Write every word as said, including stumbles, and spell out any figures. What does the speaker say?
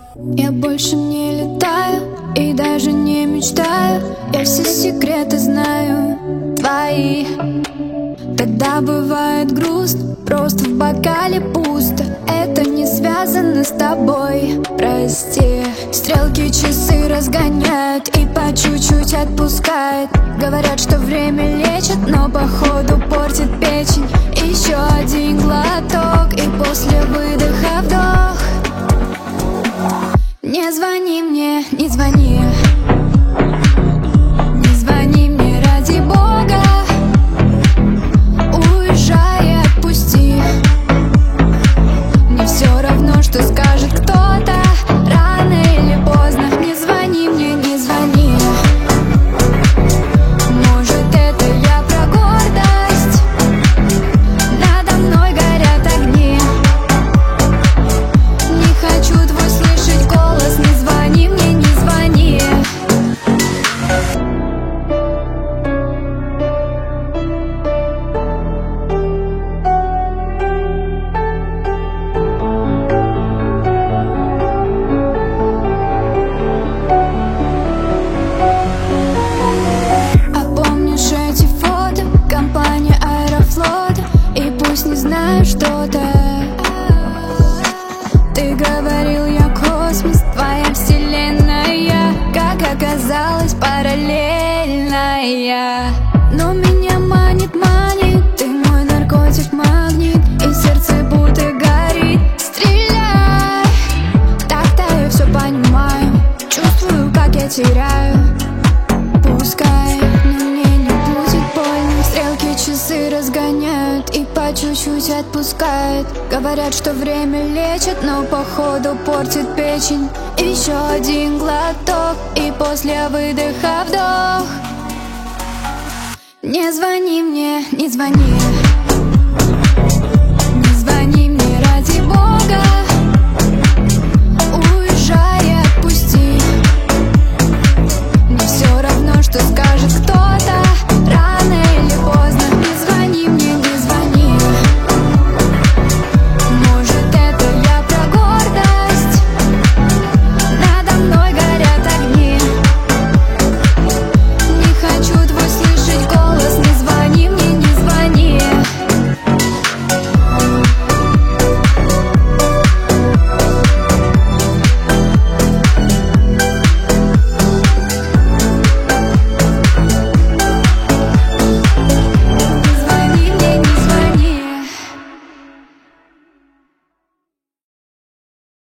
Я больше не летаю и даже не мечтаю. Я все секреты знаю твои. Когда бывает грустно, просто в бокале пусто. Это не связано с тобой, прости. Стрелки часы разгоняют и по чуть-чуть отпускает. Говорят, что время лечит, но походу портит печень. Еще один глоток и после выдоха вдох. Не звони мне, не звони. Не звони мне, ради бога. Уезжай и отпусти. Мне все равно, что скажет кто-то, рано или поздно. Не звони мне, не звони. Может, это я про гордость. Надо мной горят огни. Не хочу твой слышать голос. Не звони мне, не звони. А помнишь эти фото, компания Аэрофлота? И пусть не знаю что-то, ты говорил, я космос, твоя вселенная. Как оказалось, параллельная. Но меня манит, манит, ты мой наркотик, магнит. И сердце будто горит. Стреляй. Так-то я все понимаю. Чувствую, как я теряю. Пускай, но мне не будет больно. Стрелки часы разгоняют и по чуть-чуть отпускает. Говорят, что время лечит, но походу портит печень. Еще один глоток и после выдоха вдох. Не звони мне, не звони.